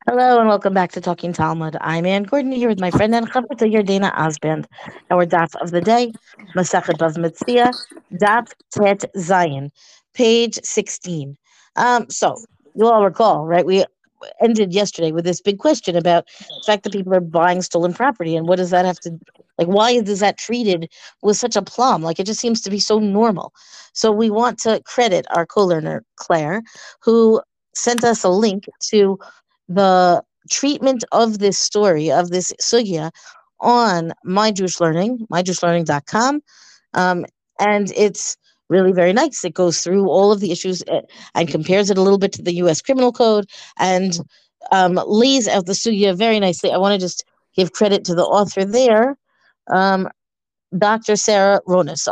Hello and welcome back to Talking Talmud. I'm Ann Gordon here with my friend and Chavruta Yardena Osband. Our daf of the day, Masachet Bava Metzia, daf Tet Zion, page 16. So you all recall, right? We ended yesterday with this big question about the fact that people are buying stolen property and what does that have to like? Why is that treated with such a plum? Like it just seems to be so normal. So we want to credit our co-learner Claire, who sent us a link to the treatment of this story, of this sugya, on My Jewish Learning, myjewishlearning.com. Um, and it's really very nice. It goes through all of the issues and compares it a little bit to the U.S. Criminal Code and lays out the sugya very nicely. I want to just give credit to the author there, um, Dr. Sarah Ronis,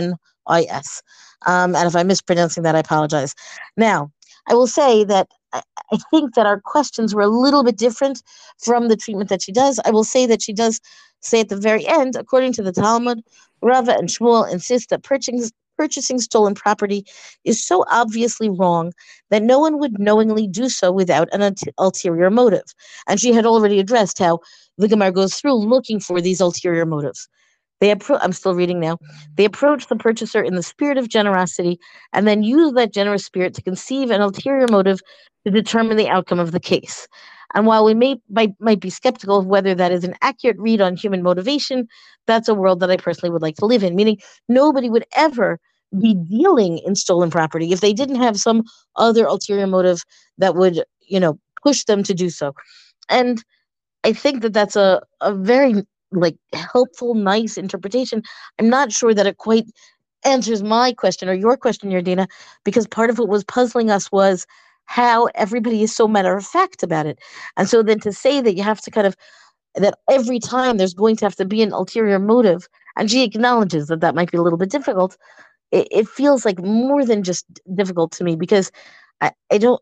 Ronis. And if I'm mispronouncing that, I apologize. Now, I will say that I think that our questions were a little bit different from the treatment that she does. I will say that she does say at the very end, according to the Talmud, Rava and Shmuel insist that purchasing stolen property is so obviously wrong that no one would knowingly do so without an ulterior motive. And she had already addressed how the Gemara goes through looking for these ulterior motives. I'm still reading now. They approach the purchaser in the spirit of generosity and then use that generous spirit to conceive an ulterior motive to determine the outcome of the case. And while we might be skeptical of whether that is an accurate read on human motivation, that's a world that I personally would like to live in. Meaning, nobody would ever be dealing in stolen property if they didn't have some other ulterior motive that would, push them to do so. And I think that that's a very like helpful, nice interpretation. I'm not sure that it quite answers my question or your question, Yardina, because part of what was puzzling us was how everybody is so matter of fact about it. And so then to say that you have to kind of that every time there's going to have to be an ulterior motive, and she acknowledges that that might be a little bit difficult. It feels like more than just difficult to me because I don't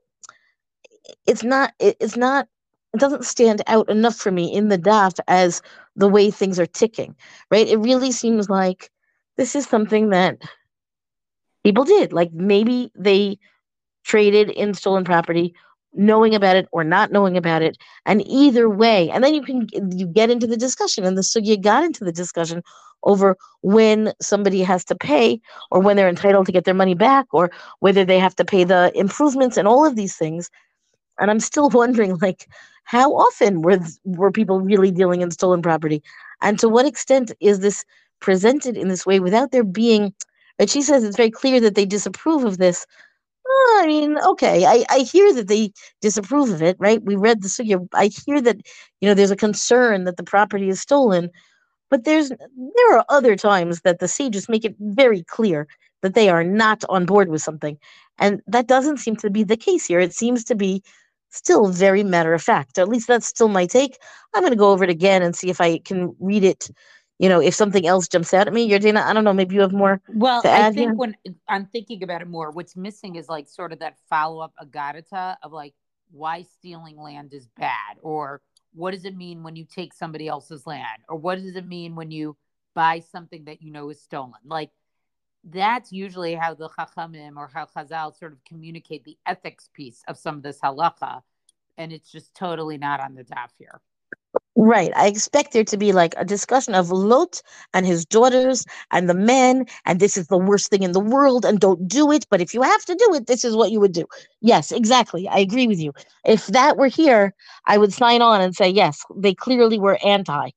it's not it doesn't stand out enough for me in the daf as the way things are ticking, right? It really seems like this is something that people did. Like maybe they traded in stolen property, knowing about it or not knowing about it, and either way, and then you get into the discussion, and the sugya got into the discussion over when somebody has to pay or when they're entitled to get their money back or whether they have to pay the improvements and all of these things. And I'm still wondering, like, how often were people really dealing in stolen property, and to what extent is this presented in this way without there being? But she says it's very clear that they disapprove of this. I mean, okay, I hear that they disapprove of it, right? We read the sugya. I hear that there's a concern that the property is stolen, but there are other times that the sages make it very clear that they are not on board with something. And that doesn't seem to be the case here. It seems to be still very matter of fact. At least that's still my take. I'm going to go over it again and see if I can read it. If something else jumps out at me. Dana, I don't know. Maybe you have more Well, to I add here. think when I'm thinking about it more, what's missing is like sort of that follow up agarata of like why stealing land is bad, or what does it mean when you take somebody else's land, or what does it mean when you buy something that you know is stolen. Like that's usually how the Chachamim or how Chazal sort of communicate the ethics piece of some of this halacha, and it's just totally not on the daf here. Right. I expect there to be like a discussion of Lot and his daughters and the men, and this is the worst thing in the world, and don't do it. But if you have to do it, this is what you would do. Yes, exactly. I agree with you. If that were here, I would sign on and say, yes, they clearly were anti.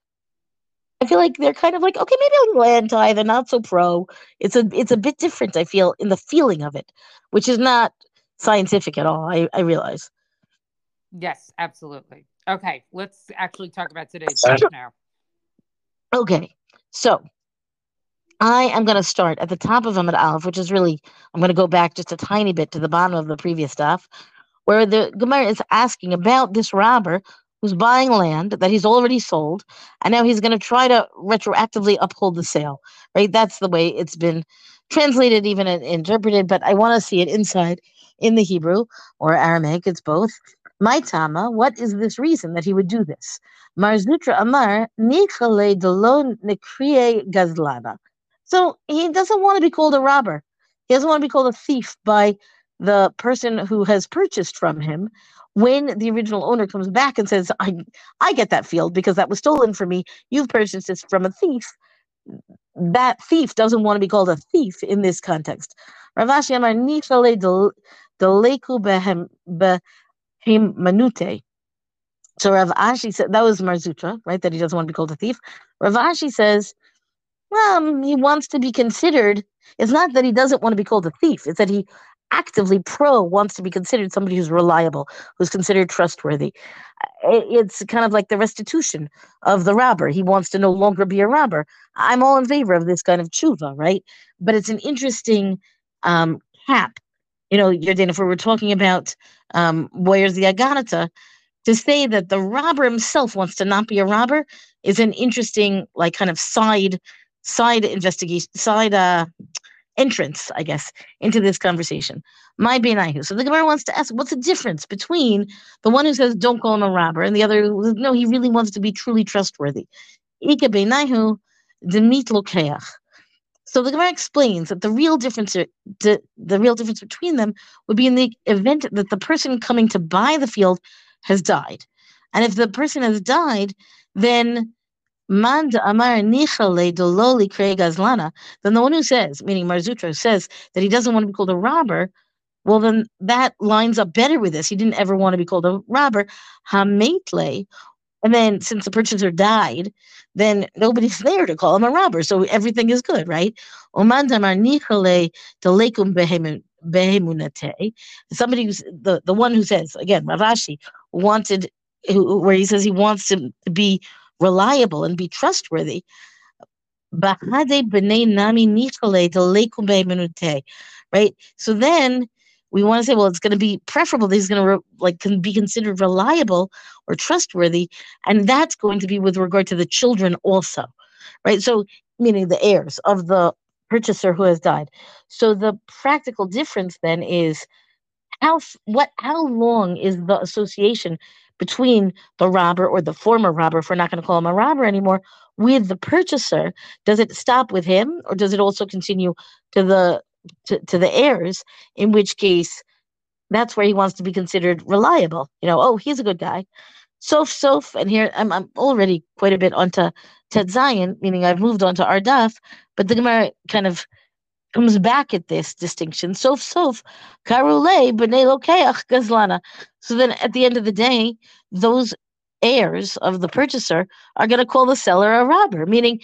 I feel like they're kind of like, okay, maybe a little anti, they're not so pro. It's a bit different, I feel, in the feeling of it, which is not scientific at all. I realize. Yes, absolutely. Okay, let's actually talk about today's daf now. Okay. So I am going to start at the top of Amud Aleph, which is really, I'm going to go back just a tiny bit to the bottom of the previous stuff, where the Gemara is asking about this robber who's buying land that he's already sold, and now he's going to try to retroactively uphold the sale, right? That's the way it's been translated, even interpreted, but I want to see it inside in the Hebrew or Aramaic, it's both. My Tama, what is this reason that he would do this? Mar Zutra Amar, Nichale Delon Nekriye Gazlana. So he doesn't want to be called a robber. He doesn't want to be called a thief by the person who has purchased from him, when the original owner comes back and says, I get that field because that was stolen from me, you've purchased this from a thief, that thief doesn't want to be called a thief in this context. Rav Ashi Amar Nichale Deleku Behem Manute. So Rav Ashi said, that was Mar Zutra, right? That he doesn't want to be called a thief. Rav Ashi says, well, he wants to be considered. It's not that he doesn't want to be called a thief. It's that he actively wants to be considered somebody who's reliable, who's considered trustworthy. It's kind of like the restitution of the robber. He wants to no longer be a robber. I'm all in favor of this kind of tshuva, right? But it's an interesting cap. Yardaena, if we were talking about where's the Aganata, to say that the robber himself wants to not be a robber is an interesting, like, kind of side investigation, entrance, I guess, into this conversation. My Beinahu. So the Gemara wants to ask, what's the difference between the one who says don't call him a robber and the other who, no, he really wants to be truly trustworthy? Ika Beinahu demit lokeach. So the Gemara explains that the real difference between them would be in the event that the person coming to buy the field has died. And if the person has died, then Man Amar Nichale Dololi Gazlana, then the one who says, meaning Mar Zutra, says that he doesn't want to be called a robber, well, then that lines up better with this. He didn't ever want to be called a robber. Hametle, and then since the purchaser died, then nobody's there to call him a robber, so everything is good, right? Oman Damar Nichale Dolekum Behemunate. Somebody who's the one who says, again, Rav Ashi where he says he wants to be reliable and be trustworthy. Right? So then we want to say, well, it's going to be preferable that he's going to can be considered reliable or trustworthy, and that's going to be with regard to the children also, right? So meaning the heirs of the purchaser who has died. So the practical difference then is how long is the association between the robber or the former robber, if we're not going to call him a robber anymore, with the purchaser? Does it stop with him, or does it also continue to the heirs? In which case, that's where he wants to be considered reliable. Oh, he's a good guy. Sof, and here I'm already quite a bit onto Ted Zion, meaning I've moved on to Ardaf, but the Gemara kind of comes back at this distinction. Sof, karule b'nei lokeach gazlana. So then at the end of the day, those heirs of the purchaser are going to call the seller a robber, meaning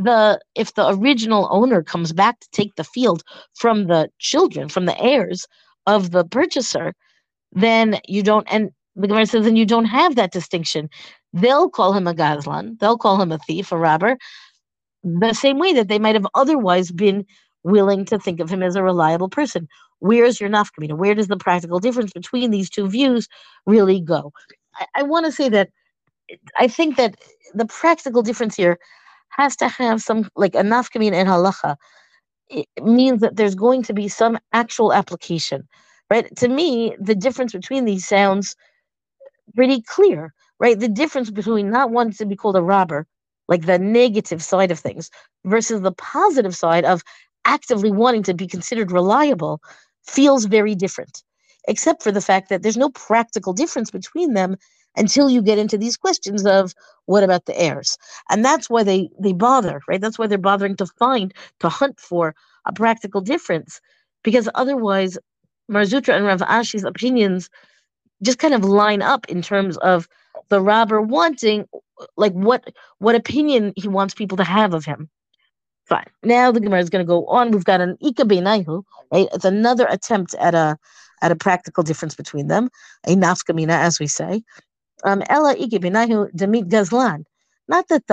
if the original owner comes back to take the field from the children, from the heirs of the purchaser, then you don't, and the Gemara says, then you don't have that distinction. They'll call him a gazlan, they'll call him a thief, a robber, the same way that they might have otherwise been willing to think of him as a reliable person. Where's your nafkamina? Where does the practical difference between these two views really go? I want to say that I think that the practical difference here has to have some, like, a nafkamina in halacha. It means that there's going to be some actual application, right? To me, the difference between these sounds pretty clear, right? The difference between not wanting to be called a robber, like the negative side of things, versus the positive side of actively wanting to be considered reliable, feels very different, except for the fact that there's no practical difference between them until you get into these questions of what about the heirs. And that's why they bother, right? That's why they're bothering to hunt for a practical difference, because otherwise Mar Zutra and Rav Ashi's opinions just kind of line up in terms of the robber wanting, like, what opinion he wants people to have of him. Fine. Now the Gemara is going to go on. We've got an Ika Beinahu, right? It's another attempt at a practical difference between them, a nafkamina, as we say. Ella Ika Beinahu Demit Gazlan. Not that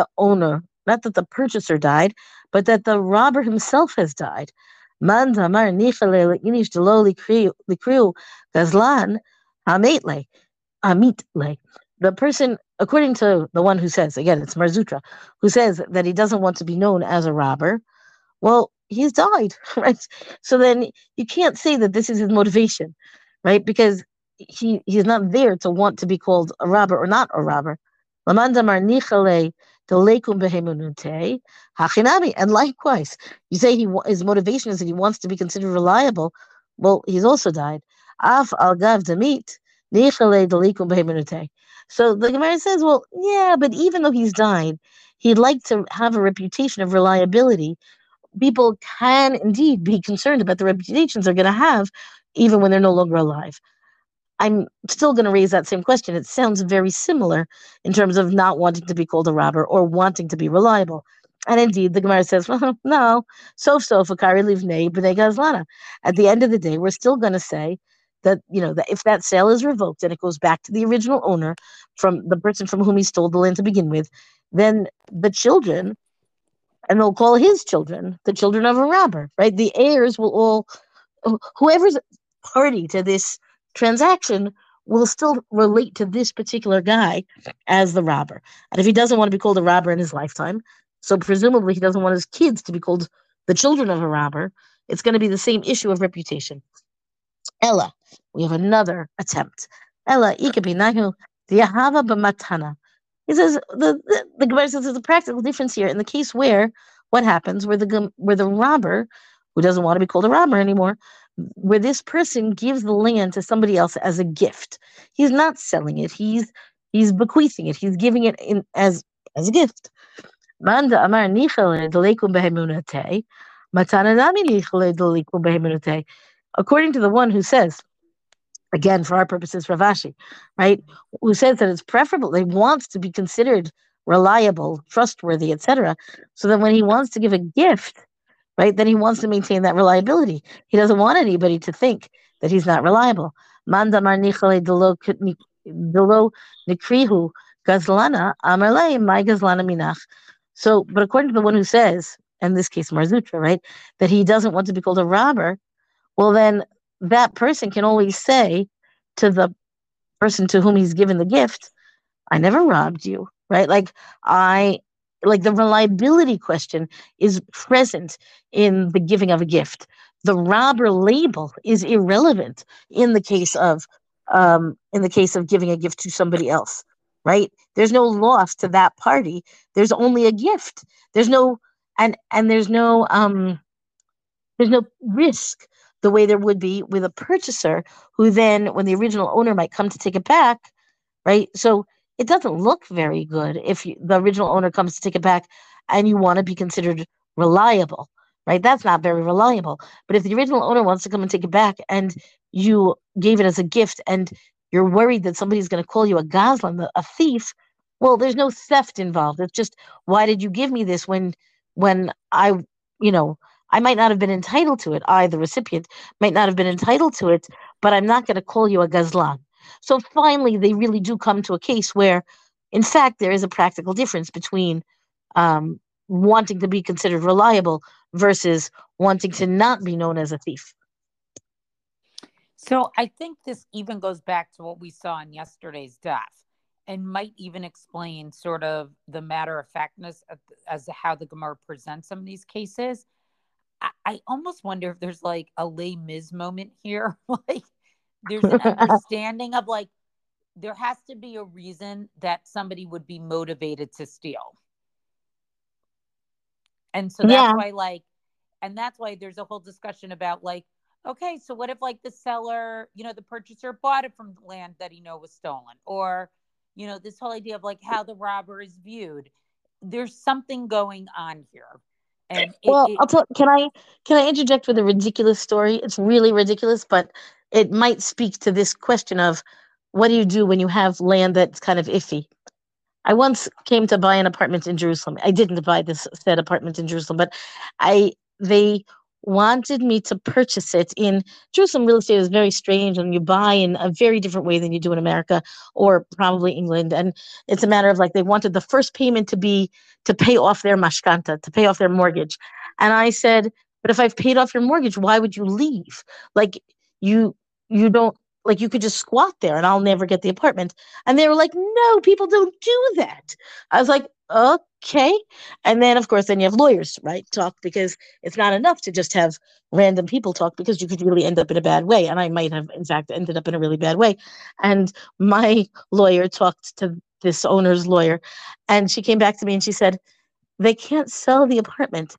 the purchaser died, but that the robber himself has died. Man Damar Nichale Inish Deloli Likriu Gazlan Hametle. The person, according to the one who says, again, it's Mar Zutra, who says that he doesn't want to be known as a robber, well, he's died, right? So then you can't say that this is his motivation, right? Because he's not there to want to be called a robber or not a robber. And likewise, you say his motivation is that he wants to be considered reliable. Well, he's also died. Af al gav demit, nichale delikum behemenute. So the Gemara says, well, yeah, but even though he's died, he'd like to have a reputation of reliability. People can indeed be concerned about the reputations they're going to have, even when they're no longer alive. I'm still going to raise that same question. It sounds very similar in terms of not wanting to be called a robber or wanting to be reliable. And indeed, the Gemara says, well, no, sof akari livnei b'nei gazlana. At the end of the day, we're still going to say that, that if that sale is revoked and it goes back to the original owner, from the person from whom he stole the land to begin with, then the children, and they'll call his children the children of a robber, right? The heirs will all, whoever's party to this transaction will still relate to this particular guy as the robber. And if he doesn't want to be called a robber in his lifetime, so presumably he doesn't want his kids to be called the children of a robber, it's going to be the same issue of reputation. Ella, we have another attempt. Ella, ikabinahu diahava b'matana. He says the Gemara says there's a practical difference here in the case where what happens where the robber, who doesn't want to be called a robber anymore, where this person gives the land to somebody else as a gift. He's not selling it. He's bequeathing it. He's giving it in as a gift. Manda amar nichale delekum behemunate, matana nami nichale delekum behemunate. According to the one who says, again, for our purposes, Rav Ashi, right, who says that it's preferable, he wants to be considered reliable, trustworthy, etc. So that when he wants to give a gift, right, then he wants to maintain that reliability. He doesn't want anybody to think that he's not reliable. Mandamar nichale delo nikrihu gazlana amarle my gazlana minach. So, but according to the one who says, in this case Mar Zutra, right, that he doesn't want to be called a robber, well then that person can always say to the person to whom he's given the gift, I never robbed you, right? Like the reliability question is present in the giving of a gift. The robber label is irrelevant in the case of giving a gift to somebody else, right? There's no loss to that party. There's only a gift. There's no and there's no risk the way there would be with a purchaser who then, when the original owner might come to take it back, right? So it doesn't look very good if the original owner comes to take it back and you want to be considered reliable, right? That's not very reliable. But if the original owner wants to come and take it back and you gave it as a gift and you're worried that somebody's going to call you a gazlan, a thief, well, there's no theft involved. It's just, why did you give me this when I, I might not have been entitled to it. I, the recipient, might not have been entitled to it, but I'm not going to call you a gazlan. So finally, they really do come to a case where, in fact, there is a practical difference between wanting to be considered reliable versus wanting to not be known as a thief. So I think this even goes back to what we saw in yesterday's daf, and might even explain sort of the matter-of-factness as to how the Gemara presents some of these cases. I almost wonder if there's like a Les Mis moment here. Like there's an understanding of like, there has to be a reason that somebody would be motivated to steal. And so that's why that's why there's a whole discussion about like, okay, so what if like the seller, the purchaser bought it from land that he was stolen, or, this whole idea of like how the robber is viewed. There's something going on here. And can I interject with a ridiculous story? It's really ridiculous, but it might speak to this question of what do you do when you have land that's kind of iffy. I once came to buy an apartment in Jerusalem. I didn't buy this said apartment in Jerusalem, but they wanted me to purchase it in Jerusalem. Real estate is very strange, and you buy in a very different way than you do in America or probably England. And it's a matter of like, they wanted the first payment to be to pay off their mashkanta, to pay off their mortgage. And I said, but if I've paid off your mortgage, why would you leave? Like you don't, like you could just squat there and I'll never get the apartment. And they were like, no, people don't do that. I was like, okay. And then, of course, then you have lawyers, right, talk, because it's not enough to just have random people talk, because you could really end up in a bad way. And I might have, in fact, ended up in a really bad way. And my lawyer talked to this owner's lawyer, and she came back to me and she said, they can't sell the apartment.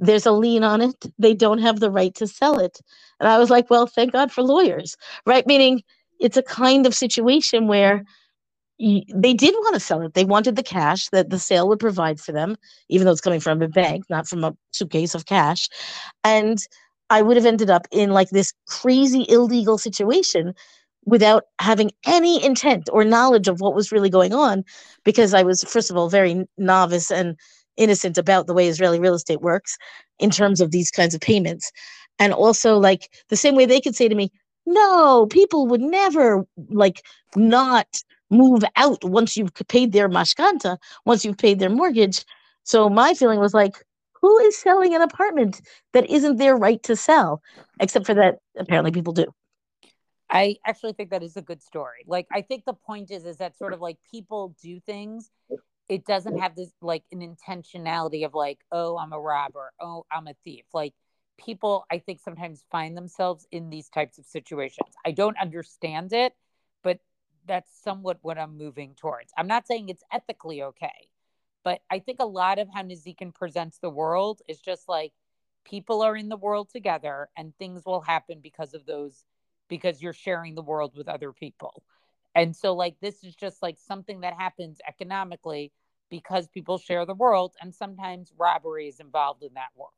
There's a lien on it. They don't have the right to sell it. And I was like, well, thank God for lawyers, right? Meaning it's a kind of situation where they did want to sell it. They wanted the cash that the sale would provide for them, even though it's coming from a bank, not from a suitcase of cash. And I would have ended up in like this crazy illegal situation without having any intent or knowledge of what was really going on, because I was, first of all, very novice and innocent about the way Israeli real estate works in terms of these kinds of payments. And also, like, the same way they could say to me, no, people would never, like, not move out once you've paid their mashkanta, once you've paid their mortgage. So my feeling was like, who is selling an apartment that isn't their right to sell? Except for that, apparently people do. I actually think that is a good story. Like, I think the point is that sort of like people do things. It doesn't have this like an intentionality of like, oh, I'm a robber. Oh, I'm a thief. Like, people, I think, sometimes find themselves in these types of situations. I don't understand it, but that's somewhat what I'm moving towards. I'm not saying it's ethically okay, but I think a lot of how Nizikin presents the world is just like people are in the world together and things will happen because of those, because you're sharing the world with other people. And so, like, this is just like something that happens economically because people share the world, and sometimes robbery is involved in that world.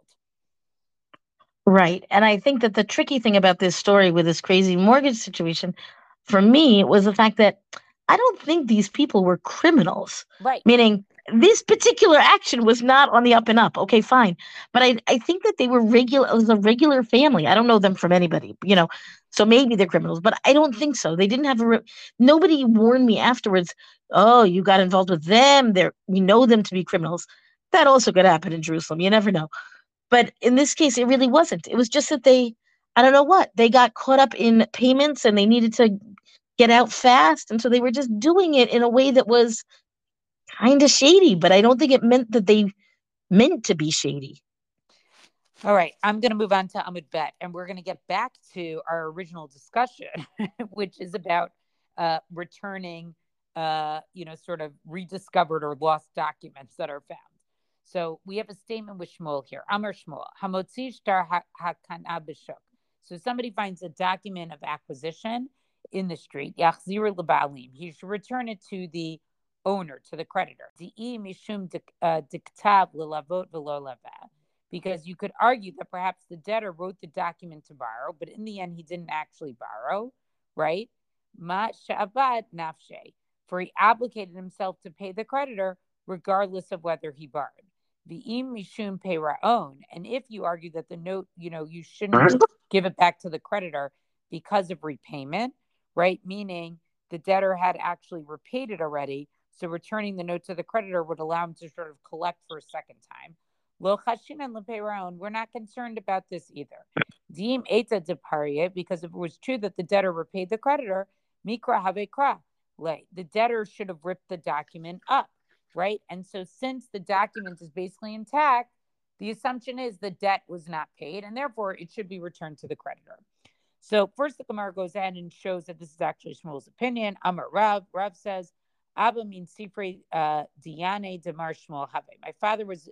Right. And I think that the tricky thing about this story with this crazy mortgage situation for me was the fact that I don't think these people were criminals, Right. meaning this particular action was not on the up and up. Okay, fine. But I think that they were regular, it was a regular family. I don't know them from anybody, so maybe they're criminals, but I don't think so. They didn't have nobody warned me afterwards. Oh, you got involved with them. We know them to be criminals. That also could happen in Jerusalem. You never know. But in this case, it really wasn't. It was just that I don't know what, they got caught up in payments and they needed to get out fast. And so they were just doing it in a way that was kind of shady, but I don't think it meant that they meant to be shady. All right. I'm going to move on to Amud Bet, and we're going to get back to our original discussion, which is about returning, sort of rediscovered or lost documents that are found. So we have a statement with Shmuel here. Amar Shmuel, Hamotzi shtar hakana b'shuk. So somebody finds a document of acquisition in the street, yachzir lebalim. He should return it to the owner, to the creditor. Di'i mishum diktav lelavot v'lo lava. Because you could argue that perhaps the debtor wrote the document to borrow, but in the end, he didn't actually borrow, right? Ma sha'avad nafshe, for he obligated himself to pay the creditor regardless of whether he borrowed. V'im mishum peiraon, and if you argue that the note, you shouldn't give it back to the creditor because of repayment, right? Meaning the debtor had actually repaid it already, so returning the note to the creditor would allow him to sort of collect for a second time. Lo chashinan leperon, we're not concerned about this either. Dim eta deparie, because if it was true that the debtor repaid the creditor, mikra havekra, the debtor should have ripped the document up, right? And so since the document is basically intact, the assumption is the debt was not paid, and therefore it should be returned to the creditor. So first the Gemara goes ahead and shows that this is actually Shmuel's opinion. Amar Rav. Rav says, Abba means Sifrei Diane Demar Shmuel Have. My father was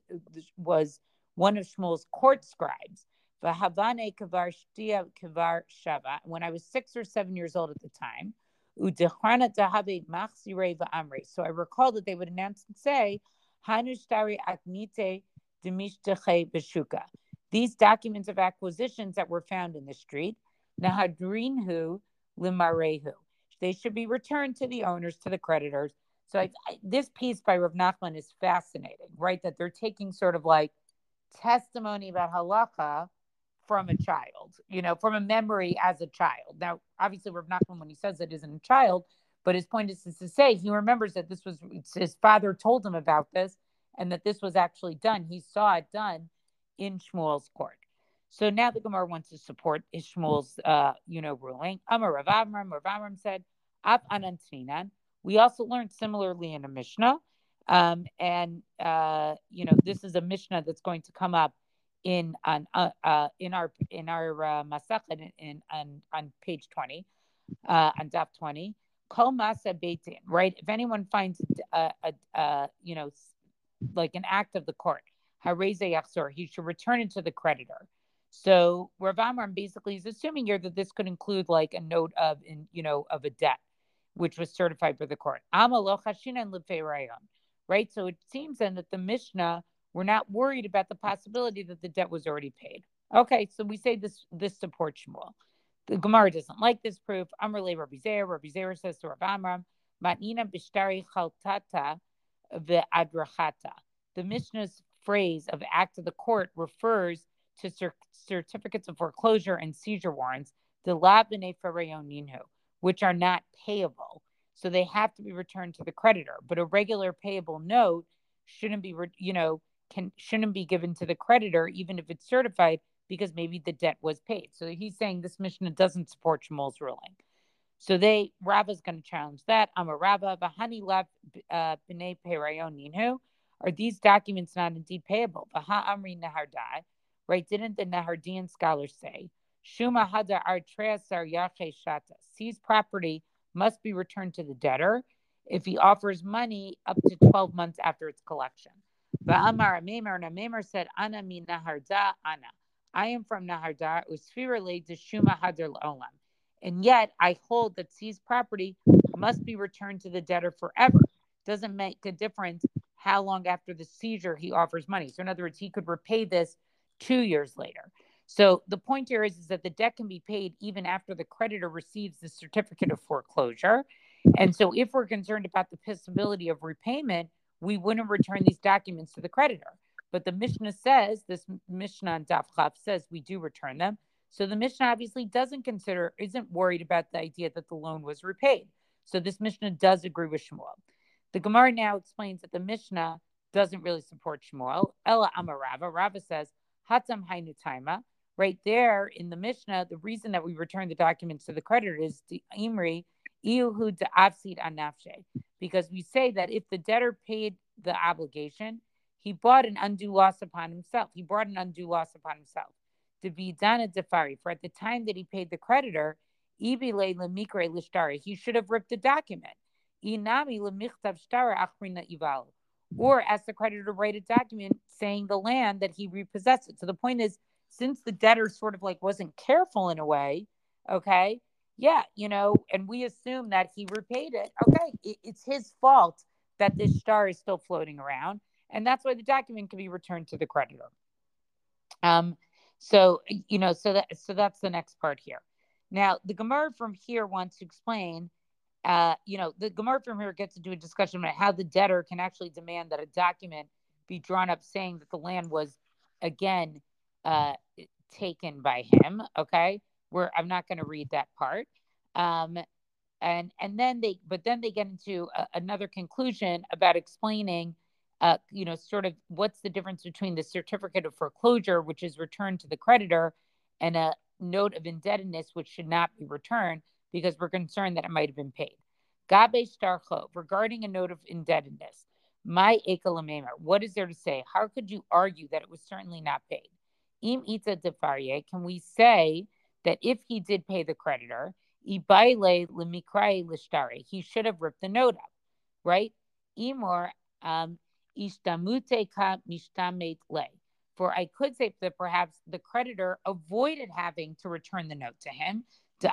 one of Shmuel's court scribes. V'havane kavar shtia kavar shava. When I was 6 or 7 years old at the time, udechrana dahabe machzirei va'amre. So I recall that they would announce and say, Hanushtari aknite demishteche beshuka. These documents of acquisitions that were found in the street, nahadrinhu limarehu. They should be returned to the owners, to the creditors. So this piece by Rav Nachman is fascinating, right? That they're taking sort of like testimony about halacha from a child, from a memory as a child. Now, obviously, Rav Nachman, when he says it, isn't a child, but his point is to say he remembers that this was, his father told him about this and that this was actually done. He saw it done in Shmuel's court. So now the Gemara wants to support Shmuel's, ruling. Amar Rav Amram. Rav Amram said, Ab Anantinan. We also learned similarly in a Mishnah. This is a Mishnah that's going to come up in our Masachet on page 20, on Daf 20. Kol Masa Beitin, right? If anyone finds like an act of the court, Hareze yachzor. He should return it to the creditor. So Rav Amram basically is assuming here that this could include like a note of, of a debt, which was certified by the court. Right? So it seems then that the Mishnah were not worried about the possibility that the debt was already paid. Okay, so we say this supports Shmuel. The Gemara doesn't like this proof. Amrle Rabbi Zeir. Rabbi Zeir says to Rav Amram, Matnina bishtari chaltata ve'adrachata. The Mishnah's phrase of act of the court refers to certificates of foreclosure and seizure warrants, the la b'nei farayoninu, which are not payable. So they have to be returned to the creditor. But a regular payable note shouldn't be, shouldn't be given to the creditor, even if it's certified, because maybe the debt was paid. So he's saying this Mishnah doesn't support Shmuel's ruling. So Rava's going to challenge that. I'm a Rava. V'hani lav b'nei farayoninu. Are these documents not indeed payable? V'ha amri nahardai. Right? Didn't the Nahardian scholars say, Shuma hada artreasar yache shata? Seized property must be returned to the debtor if he offers money up to 12 months after its collection. Va'amar Amemar, and Amemar said, Ana mi Naharda ana. I am from Naharda, usfira le de Shuma hadar l'olam. And yet I hold that seized property must be returned to the debtor forever. Doesn't make a difference how long after the seizure he offers money. So in other words, he could repay this 2 years later. So the point here is that the debt can be paid even after the creditor receives the certificate of foreclosure. And so if we're concerned about the possibility of repayment, we wouldn't return these documents to the creditor. But the Mishnah says, this Mishnah on Daf Chaf says we do return them. So the Mishnah obviously isn't worried about the idea that the loan was repaid. So this Mishnah does agree with Shmuel. The Gemara now explains that the Mishnah doesn't really support Shmuel. Ella Amarava. Rava says, Hatam Hainu Taima. Right there in the Mishnah, the reason that we return the documents to the creditor is the Imri Iuhu de Avsid Anafshe. Because we say that if the debtor paid the obligation, he brought an undue loss upon himself. To be dana defari. For at the time that he paid the creditor, Ibile lemikre lishtari, he should have ripped the document. Inami lemichtav shtara achrina ival. Or ask the creditor to write a document saying the land that he repossessed it. So the point is, since the debtor sort of like wasn't careful in a way, okay, yeah, and we assume that he repaid it, okay, it's his fault that this star is still floating around, and that's why the document can be returned to the creditor. So that's the next part here. Now, the Gemara from here wants to explain, the Gemara from here gets into a discussion about how the debtor can actually demand that a document be drawn up saying that the land was, again, taken by him. Okay, where I'm not going to read that part. And then they get into another conclusion about explaining, sort of what's the difference between the certificate of foreclosure, which is returned to the creditor, and a note of indebtedness, which should not be returned because we're concerned that it might have been paid. Gabe Shtarcho, regarding a note of indebtedness, my ekalamemer, what is there to say? How could you argue that it was certainly not paid? Im ita defarie, can we say that if he did pay the creditor, ibaile lemikrai lishtari, he should have ripped the note up, right? Imor ishtamute ka mishtamet le. For I could say that perhaps the creditor avoided having to return the note to him.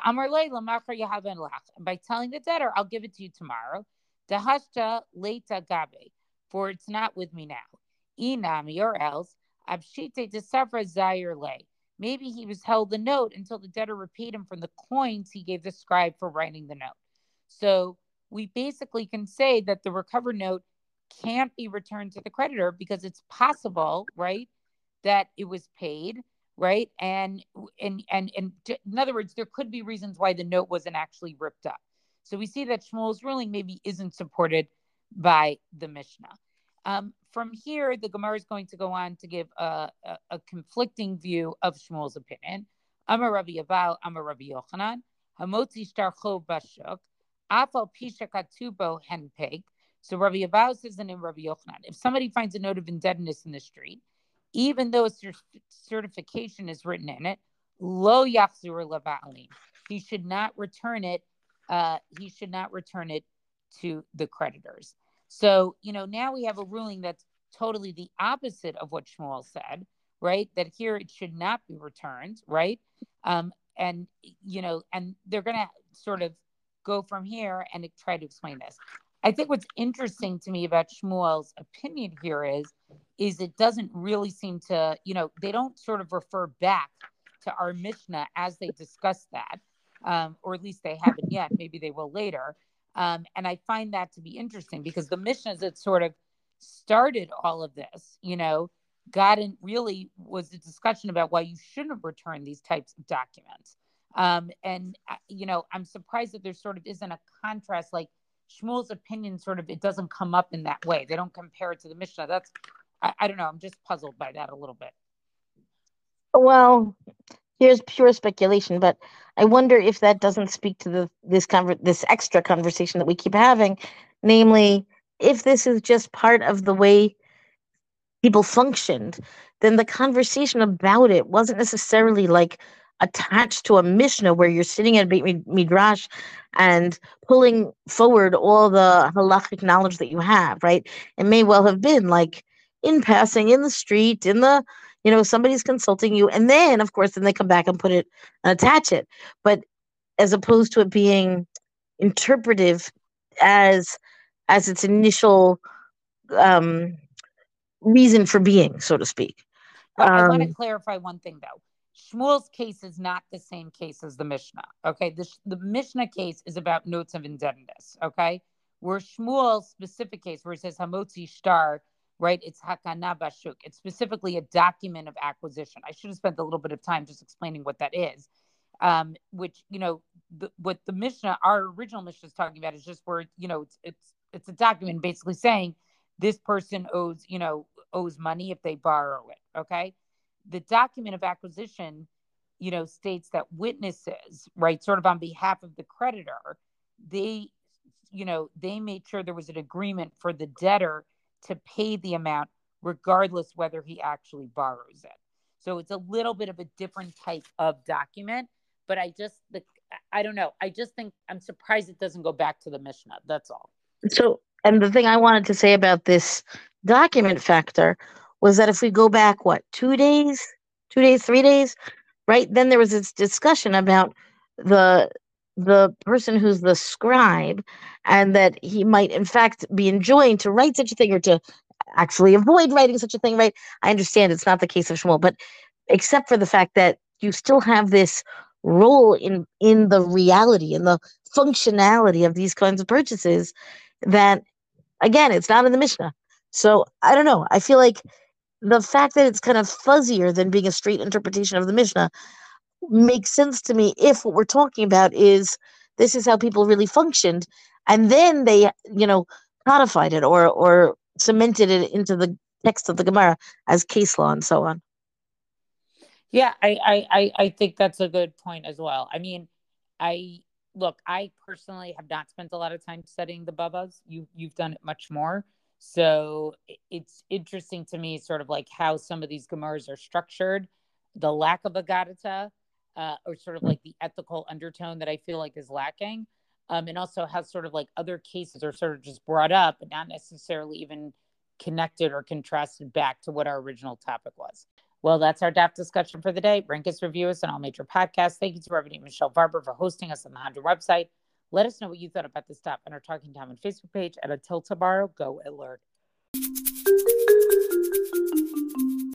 By telling the debtor, I'll give it to you tomorrow. Dahashta leita gabe, for it's not with me now. Inami, or else, abshite desafra zayir le. Maybe he was held the note until the debtor repaid him from the coins he gave the scribe for writing the note. So we basically can say that the recovered note can't be returned to the creditor because it's possible, right, that it was paid, right? And in other words, there could be reasons why the note wasn't actually ripped up. So we see that Shmuel's ruling maybe isn't supported by the Mishnah. From here, the Gemara is going to go on to give a conflicting view of Shmuel's opinion. Amar Rabbi Abahu, Amar Rabbi Yochanan, Hamotzi Shtarcho Bashuk, Afal Pisha Katubo Henpeg. So Rabbi Abahu says in Rabbi Yochanan, if somebody finds a note of indebtedness in the street, even though a certification is written in it, lo yachzur leva'alim, he should not return it. To the creditors. So now we have a ruling that's totally the opposite of what Shmuel said, right? That here it should not be returned, right? And and they're going to sort of go from here and try to explain this. I think what's interesting to me about Shmuel's opinion here is it doesn't really seem to, they don't sort of refer back to our Mishnah as they discuss that, or at least they haven't yet. Maybe they will later. And I find that to be interesting because the Mishnahs that sort of started all of this, got in really was a discussion about why you shouldn't return these types of documents. I'm surprised that there sort of isn't a contrast, like Shmuel's opinion sort of, it doesn't come up in that way. They don't compare it to the Mishnah. I don't know. I'm just puzzled by that a little bit. Well, here's pure speculation, but I wonder if that doesn't speak to this extra conversation that we keep having, namely, if this is just part of the way people functioned, then the conversation about it wasn't necessarily like attached to a Mishnah where you're sitting at Beit Midrash and pulling forward all the halachic knowledge that you have, right? It may well have been like in passing, in the street, somebody's consulting you, and then, of course, then they come back and put it and attach it. But as opposed to it being interpretive as its initial reason for being, so to speak. Well, I want to clarify one thing, though. Shmuel's case is not the same case as the Mishnah. Okay, the Mishnah case is about notes of indebtedness. Okay, where Shmuel's specific case, where it says Hamotzi Shtar, right? It's Hakana Bashuk. It's specifically a document of acquisition. I should have spent a little bit of time just explaining what that is. Which what the Mishnah, our original Mishnah, is talking about is just where it's a document basically saying this person owes money if they borrow it. Okay. The document of acquisition, states that witnesses, right, sort of on behalf of the creditor, they made sure there was an agreement for the debtor to pay the amount regardless whether he actually borrows it. So it's a little bit of a different type of document, but I don't know. I just think I'm surprised it doesn't go back to the Mishnah. That's all. So, and the thing I wanted to say about this document factor was that if we go back, 2 days, 3 days, right? Then there was this discussion about the person who's the scribe, and that he might in fact be enjoined to write such a thing or to actually avoid writing such a thing, right? I understand it's not the case of Shmuel, but except for the fact that you still have this role in the reality and the functionality of these kinds of purchases that, again, it's not in the Mishnah. So I don't know. I feel like the fact that it's kind of fuzzier than being a straight interpretation of the Mishnah makes sense to me if what we're talking about is this is how people really functioned, and then they, codified it or cemented it into the text of the Gemara as case law and so on. Yeah, I think that's a good point as well. I mean, I personally have not spent a lot of time studying the Babas. You've done it much more. So it's interesting to me sort of like how some of these Gemaras are structured, the lack of a Gadata, or sort of like the ethical undertone that I feel like is lacking. And also how sort of like other cases are sort of just brought up, but not necessarily even connected or contrasted back to what our original topic was. Well, that's our DAF discussion for the day. Rank us, review us on all major podcasts. Thank you to Reverend Michelle Barber for hosting us on the Honda website. Let us know what you thought about this stuff on our Talking Tom and Facebook page. And until tomorrow, go alert.